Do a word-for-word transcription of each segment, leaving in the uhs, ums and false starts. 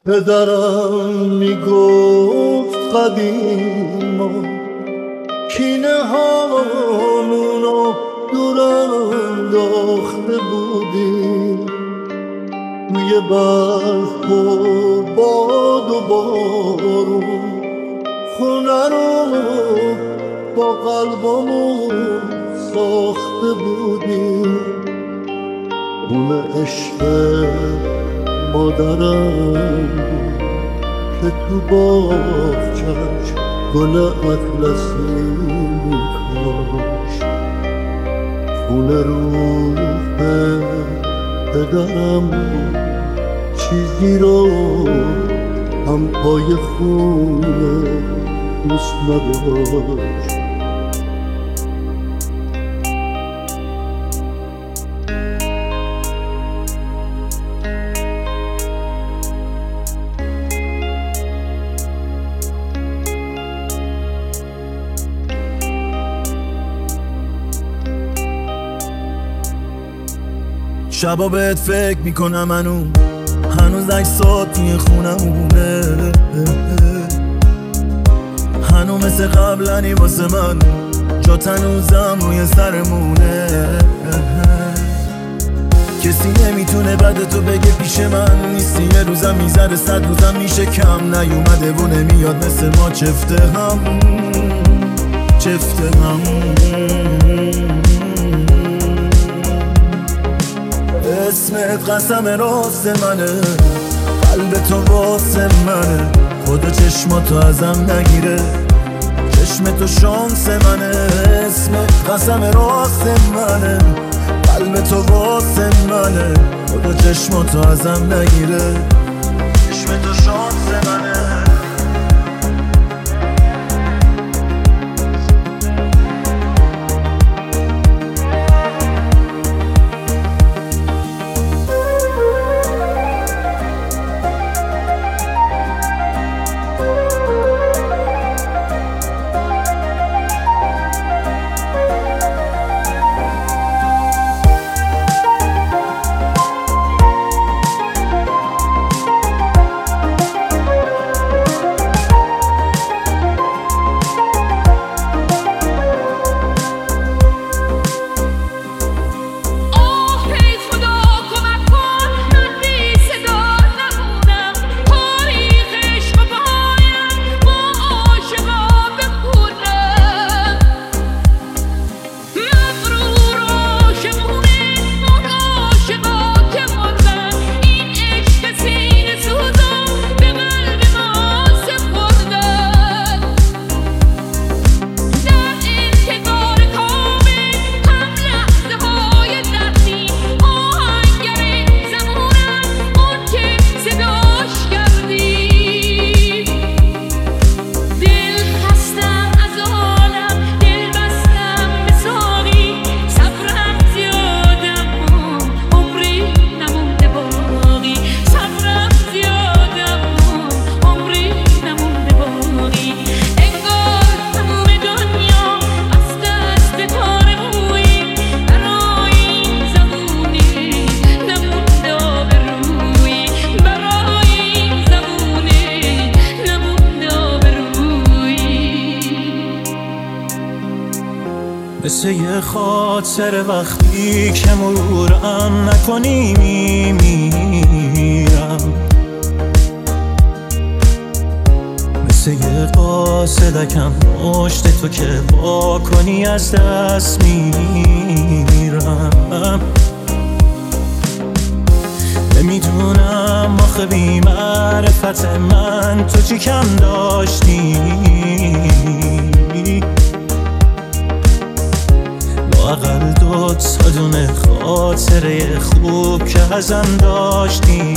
پدرم میگفت قدیما کینه هامونو دور انداخته بودیم روی برف و باد و بارون خونه رو با قلبمون ساخته بودیم اون عشق مادرم که تو باغچه‌اش گل اطلسی می‌کاشت خونه روح پدرم چیزی رو هم پای خونه دوست نداشت. شبا بهت فکر میکنم منو هنوز عکسات توی خونمونه هنوز مثل قبلنی واسه من جات هنوزم روی سرمونه کسی نمیتونه بعد تو بگه پیش من نیستی یه روزم میذاره صد روزم میشه کم نیومده و نمیاد مثل ما چفته هم چفته هم اسمت قسم راست منه قلب تو واسه منه خدا چشماتو ازم نگیره چشم تو شانس منه اسمت قسم راست منه قلب تو واسه منه خدا چشماتو ازم نگیره چشم تو شانس منه مثل یه خاطر وقتی که مرورم نکنی میمیرم مثل یه قاصدکم پشت تو که با کنی از دست میرم نمیدونم آخه بی معرفت من تو چی کم داشتی لااقل دو تا دونه خاطره خوب که ازم داشتی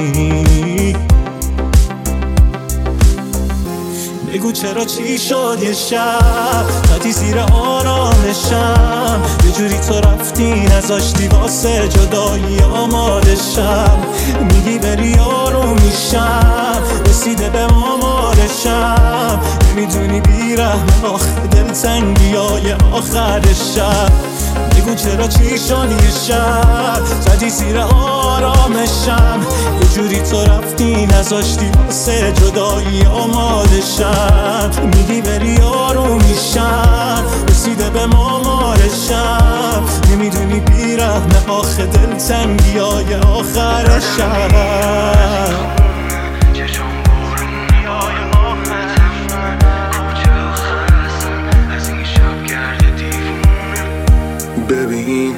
بگو چرا چی شد یه شب زدی زیر آرامشم یه جوری تو رفتی نذاشتی واسه جدایی آماده شم میگی بری آروم میشم رسیده به آمارشم نمیدونی بیرحم آخه دلتنگی های آخر شب کوچه را چیشانی شب زدی زیر آرامشم، یه جوری تو رفتی نذاشتی واسه جدایی آماده شم. میگی بری آروم میشم، رسیده به مامارشم، نمیدونی بیرحمه آخه دلتنگی های آخر شب. ببین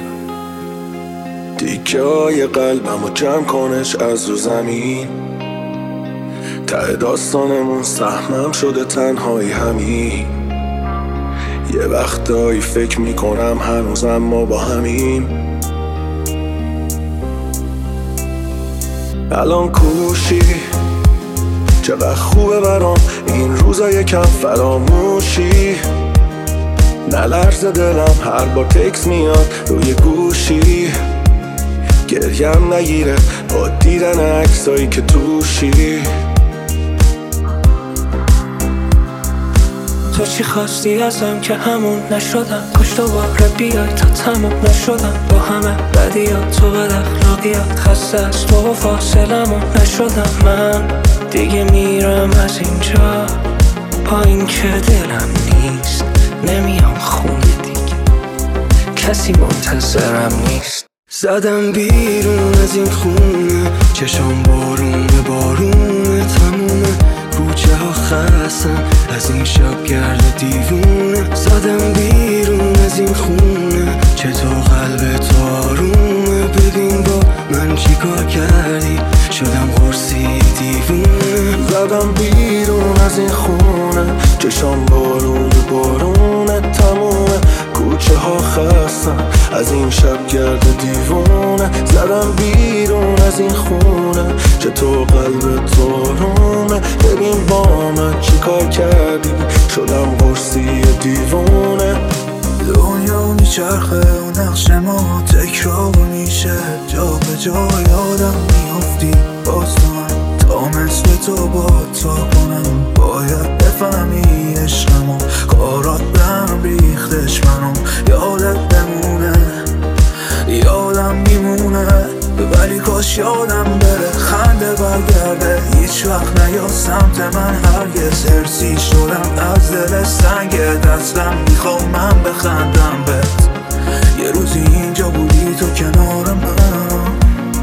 تیکه های قلبمو جمع کنش از رو زمین، ته داستانمون سهمم شده تنهایی همین. یه وقتایی فکر میکنم هنوزم ما با همین. الان کوشی چقدر خوبه برام این روزا یکم فراموشی، نلرزه دلم هر بار تکس میاد روی گوشی، گریم نگیره با دیدن عکسایی که توشی. تو چی خواستی ازم که همون نشدم، کاش دوباره بیای تا تموم نشدم با همه بدیات تو بد اخلاقیات، خسته از تو و فاصلمون نشدم. من دیگه میرم از اینجا با این که دلم نیست، نمیام خونه دیگه کسی منتظرم نیست. زدم بیرون از این خونه چشام بارون به بارونه، تمومه کوچه ها خستن از این شب گرد دیوونه. زدم بیرون از این خونه چطور قلب تو آرومه، ببین با من چی کار کردی شدم قرصی دیوونه. زدم بیرون از این خونه چشام بارون به بارونه، تمومه کوچه ها خستن از این شب گرد دیوونه. زدم بیرون از این خونه چطور قلب تو آرومه، ببین با من چی کار کردی شدم قرصی دیوونه. دنیا میچرخه و نقش ما تکرار میشه، جا به جا یادم میافتی باز تو من، تا مثل تو با تا کنم باید بفهمی عشقمو، کارات بهم ریختش منو یادت بمونه، یادم میمونه ولی کاش یادم بره، خنده برگرده هیچ وقت نیا سمت من هرگز. هرسی شدم از دل سنگ دستم، میخوام من بخندم بهت، یه روزی اینجا بودی تو کنار من،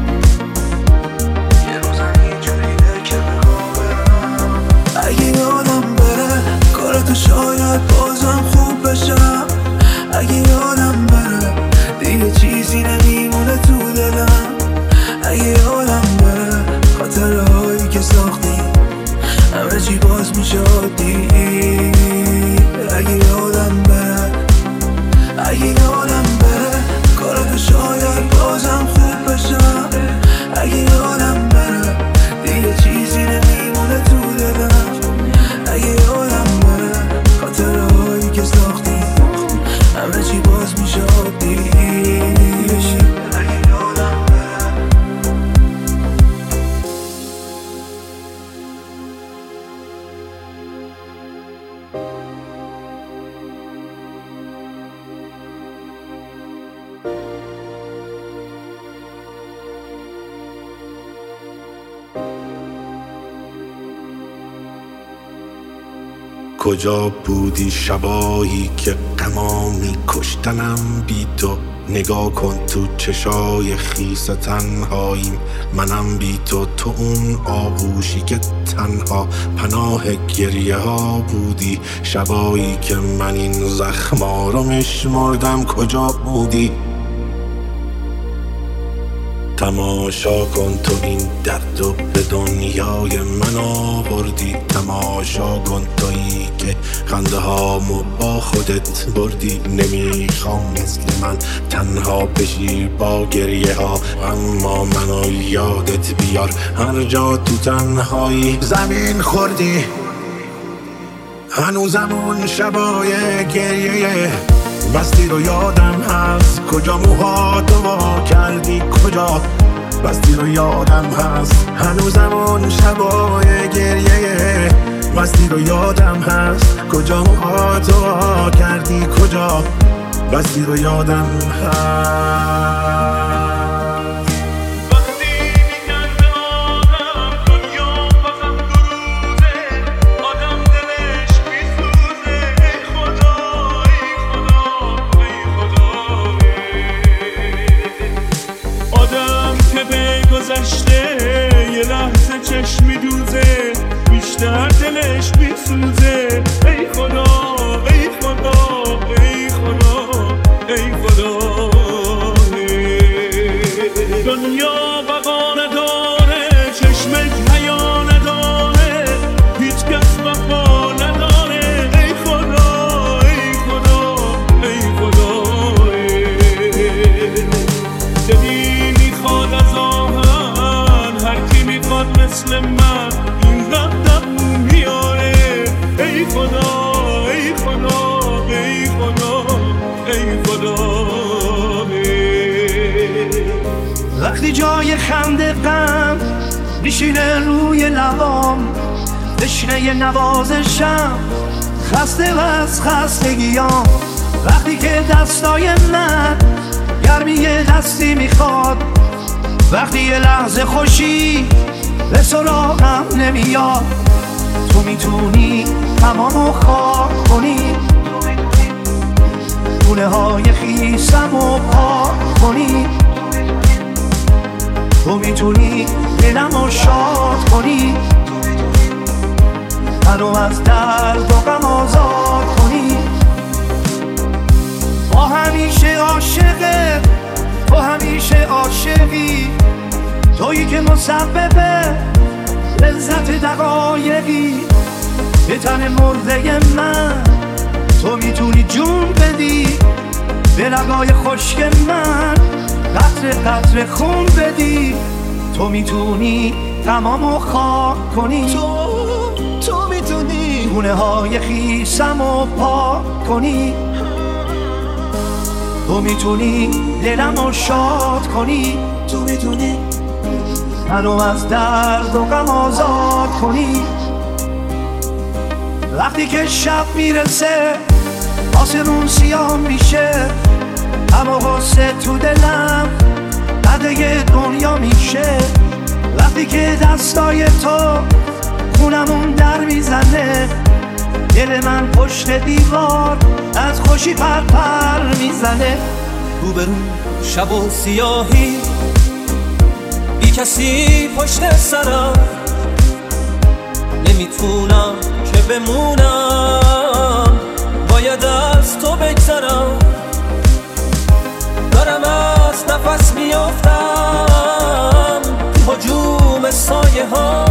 یه روزم اینجوریه که بخوام برم. اگه یادم بره کارتو شاید بازم خوب بشم، اگه یادم بره دیگه چیزی نمیمونه تو دلم، اگه یادم بره خاطره هایی که ساختی همه چی باز میشه عادی. اگه یادم بره اگه یادم بره کارتو شاید بازم خوب بشم، اگه یادم بره دیگه چیزی نمیمونه تو دلم، اگه یادم بره خاطره هایی که ساختی همه چی باز میشه عادی. کجا بودی شبایی که غما می‌کشتنم بی تو، نگاه کن تو چشای خیس تنهاییم، منم بی تو، تو اون آغوشی که تنها پناه گریه ها بودی، شبایی که من این زخما رو میشمردم کجا بودی. تماشا کن تو این درد و به دنیای من آوردی، تماشا کن تویی که خنده هامو با خودت بردی. نمیخوام مثل من تنها بشی با گریه ها، اما منو یادت بیار هر جا تو تنهایی زمین خوردی. هنوزم اون شبای گریه بستی رو یادم هست، کجا موهاتو وا کردی کجا بستی رو یادم هست. هنوزم اون شبای گریه بستی رو یادم هست، کجا موهاتو وا کردی کجا بسی رو یادم هست. یه لحظه چشم میدوزه بیشتر دلش میسوزه. ای خدا ای خدا ای خدا ای خدا. دنیا بقا نداره چشمش حیا نداره هیچ کس وفا نداره. ای خدا ای خدا ای خدا. دلی میخواد از مثل من این قدم میاره. ای خدا ای خدا ای خدا ای خدا. وقتی جای خنده غم میشینه روی لبام تشنه ی نوازشم خسته و از خستگیام. وقتی که دستای من گرمی دستی میخواد وقتی یه لحظه خوشی به سراغم نمیاد. تو میتونی تمامو خاک کنی گونه های خیسم و پاک کنی. تو میتونی دلمو شاد کنی منو از درد و غم آزاد کنی. با همیشه عاشقه تو همیشه عاشقی تویی که مسببه لذت دقایقی به تن مرده من. تو میتونی جون بدی به رگای خشک من قطره قطره خون بدی. تو میتونی تمامو خاک کنی تو تو میتونی گونه های خیسمو پاک کنی. تو میتونی دلمو شاد کنی تو میتونی منو از درد و غم آزاد کنی. وقتی که شب میرسه آسمون سیاه میشه اما غصه تو دلم قده دنیا میشه. وقتی که دستای تو خونمون در میزنه دل من پشت دیوار از خوشی پر پر میزنه. روبرو شب و سیاهی بی کسی پشت سرم نمیتونم که بمونم باید از تو بگذرم. دارم از نفس میافتم تو هجوم سایه ها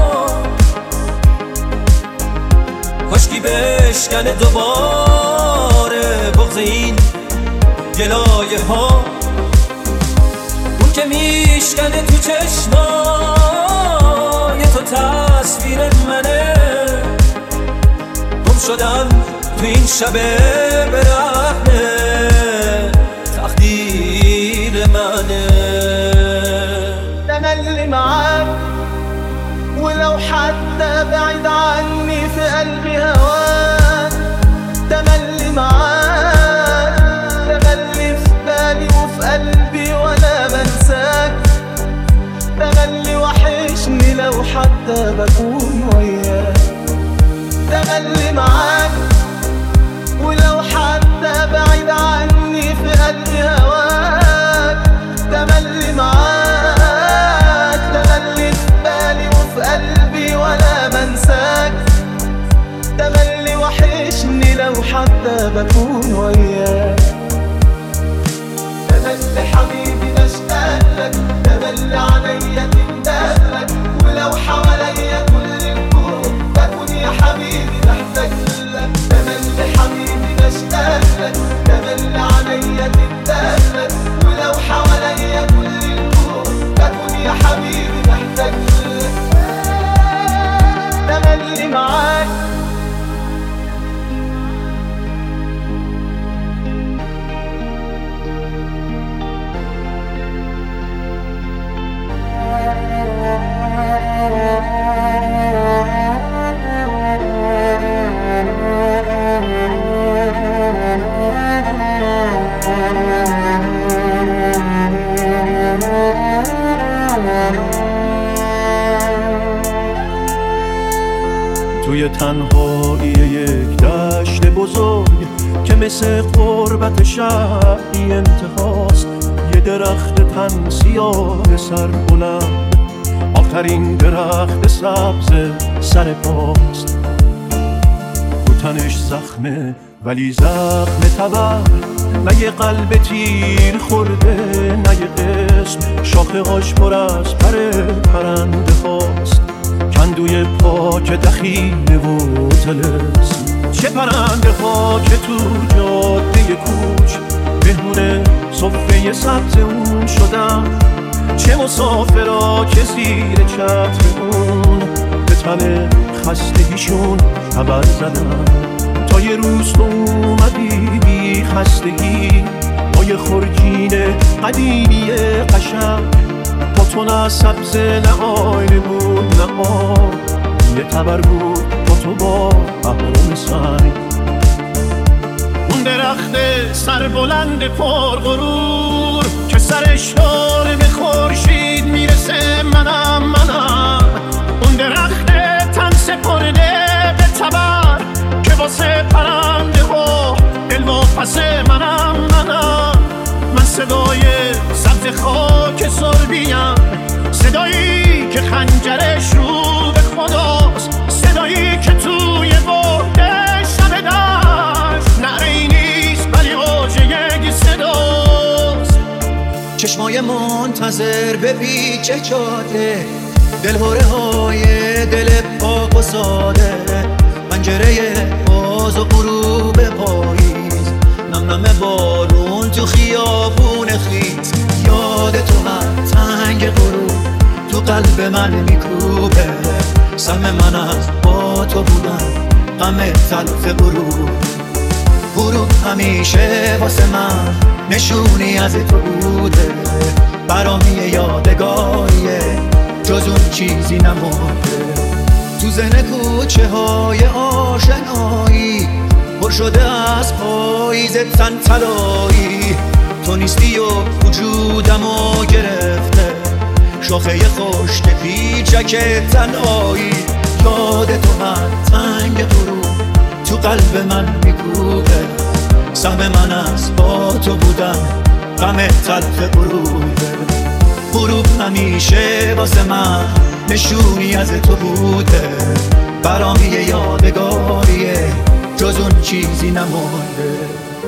کاشکی بشکنه دوباره بغض این گلایه ها. اون که میشکنه تو چشمای تو تصویر منه. گم شدم تو این شب برهنه تقدیر منه. تملي معاك ولو حتى بعيد عني في قلبي هواك. تملي معاك تملي في بالي وفي قلبي وانا بنساك. تملي وحشني لو حتى بكون وياك. تملي معاك ولو حتى بعيد عني في قلبي هواك. تملي معاك تملي في بالي وفي قلبي وانا بنساك. تملي وحشني لو حتى بكون وياك. تملي حبيبي بشتاق لك تملي عليا تندهلك ولو حواليا كل الكون بكون يا حبيبي محتاج لك. تملي حبيبي بشتاق لك تملي عليا تندهلك ولو حواليا كل الكون بكون يا حبيبي محتاج لك. تملي معاك توی تنهایی یک دشت بزرگ که مثل قربت شهری انتهاست. یه درخت تن سیاه سر بلند، آخرین درخت سبز سر پاست. رو تنش زخمه ولی زخم تبر، نه یه قلب تیر خورده نه یه قسم. شاخه هاش پر از پر پرنده هاست، کندوی پاک دخیله و طلسم. چه پرنده ها که تو جاده کوچ مهمون صفحه سبز اون شدن، چه مسافرها که زیر چتر اون به تن خستگیشون خبر زدن. تا یه روز تو اومدی بی خستگی با یه خورجین قدیمی قشنگ. با تو نه سبز نه آینه بود نه آب، یه تبر بود با تو با اهرام سنگ. اون درخت سر بلند پر غرور که سرش داره به خورشید میرسه، منم منم اون درخت تن سپرده به تبر که واسه پرنده ها دل واپسه. منم منم من صدای سبز خاک سربیم، صدایی که خنجرش رو به خداست، صدایی که توی بحده شب دشت نعره‌ای نیست ولی اوج یک صداست. چشمای منتظر به پیچ جاده، دلهوره های دل پاک و ساده، پنجره باز و غروب پاییز، نم نم بارون تو خیابون خیز. یاد تو هم تنگ غروب تو قلب من میکوبه، سهم من از با تو بودن غم تلخ غروب. غروب همیشه واسه من نشونی از تو بوده، برامی یادگاریه جز اون چیزی نمونده. تو زن کوچه های آشنایی پر شده از پاییز تن طلایی، تو نیستی و وجودمو گرفته شاخه خشک پیچک تنهایی. یاد تو هر تنگ غروب تو قلب من میکوبه، سهم من از با تو بودن غم تلخ غروبه. غروب همیشه واسه من نشونی از تو بوده، برامی یادگاریه جز اون چیزی نمونده.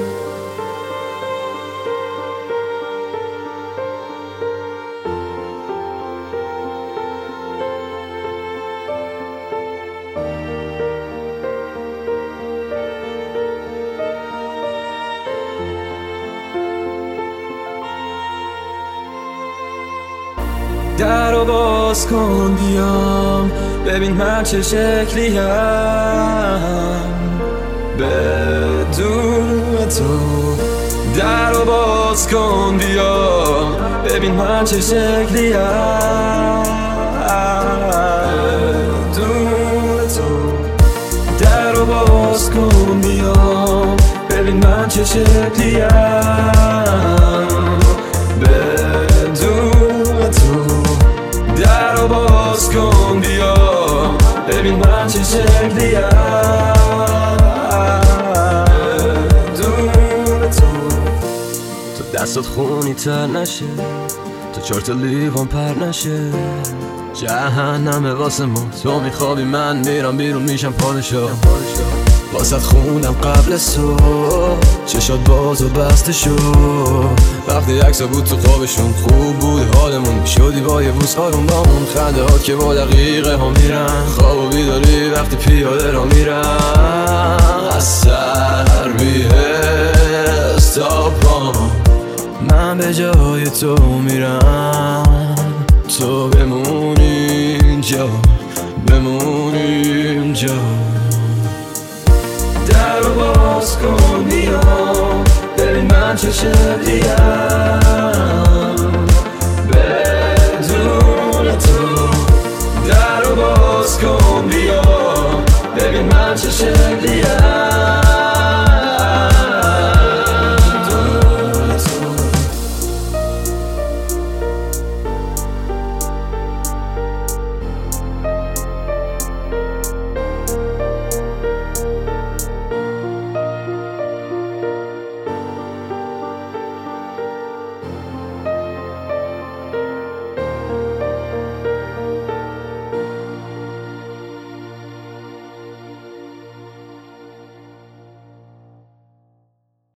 در رو باز کن بیام ببین من چه شکلیم، بدون تو. در رو باز کن بیام ببین من چه شکلیم، بدون تو. در رو باز کن بیام ببین من چه شکلیم، بدون تو. در رو باز کن بیا ببین من چه شکلیم، بدون تو. تو دستات خونی تر نشه، تو چهار تا لیوان پر نشه، جهنمه واسه ما. تو میخوابی من میرم بیرون میشم پادشاه، واسه خوندم قبل صبح چشات باز و بسته شد. وقتی عکسا بود تو خوابشون خوب بود حالمون، شدی با یه بوس آروم بامون. خنده ها که با دقیقه ها میرن، خواب و بیداری وقتی پیاده را میرن. از سر بی حس تا پا من به جای تو میرم، تو بمونی اینجا بمونی اینجا. در رو باز کن بیام ببین من چه شکلیم، بدون تو. در رو باز کن بیام ببین من چه شکلیم،